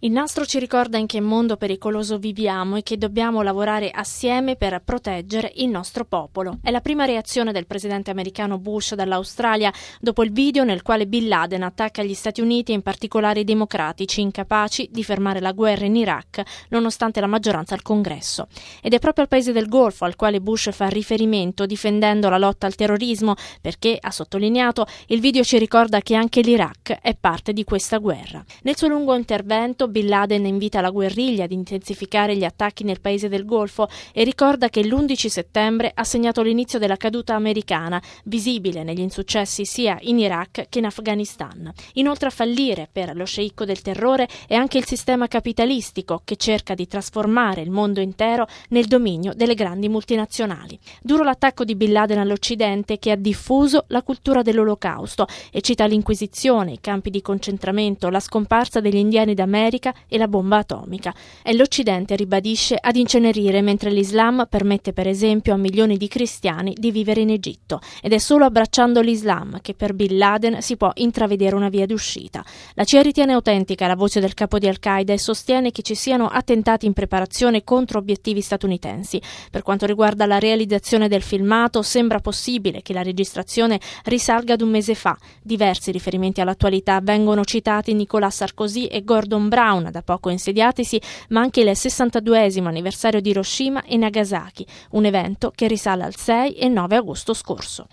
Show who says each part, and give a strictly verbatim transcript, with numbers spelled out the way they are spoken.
Speaker 1: Il nastro ci ricorda in che mondo pericoloso viviamo e che dobbiamo lavorare assieme per proteggere il nostro popolo. È la prima reazione del presidente americano Bush dall'Australia dopo il video nel quale Bin Laden attacca gli Stati Uniti e in particolare i democratici incapaci di fermare la guerra in Iraq nonostante la maggioranza al Congresso. Ed è proprio al paese del Golfo al quale Bush fa riferimento difendendo la lotta al terrorismo perché, ha sottolineato, il video ci ricorda che anche l'Iraq è parte di questa guerra. Nel suo lungo intervento Bin Laden invita la guerriglia ad intensificare gli attacchi nel paese del Golfo e ricorda che l'undici settembre ha segnato l'inizio della caduta americana, visibile negli insuccessi sia in Iraq che in Afghanistan. Inoltre a fallire per lo sceicco del terrore è anche il sistema capitalistico che cerca di trasformare il mondo intero nel dominio delle grandi multinazionali. Duro l'attacco di Bin Laden all'Occidente che ha diffuso la cultura dell'Olocausto e cita l'Inquisizione, i campi di concentramento, la scomparsa degli indiani d'America e la bomba atomica. È l'Occidente, ribadisce, ad incenerire mentre l'Islam permette per esempio a milioni di cristiani di vivere in Egitto ed è solo abbracciando l'Islam che per Bin Laden si può intravedere una via d'uscita. La C I A ritiene autentica la voce del capo di Al-Qaeda e sostiene che ci siano attentati in preparazione contro obiettivi statunitensi. Per quanto riguarda la realizzazione del filmato, sembra possibile che la registrazione risalga ad un mese fa. Diversi riferimenti all'attualità vengono citati Nicolas Sarkozy e Gordon Brown, da poco insediatisi, ma anche il sessantaduesimo anniversario di Hiroshima e Nagasaki, un evento che risale al sei e nove agosto scorso.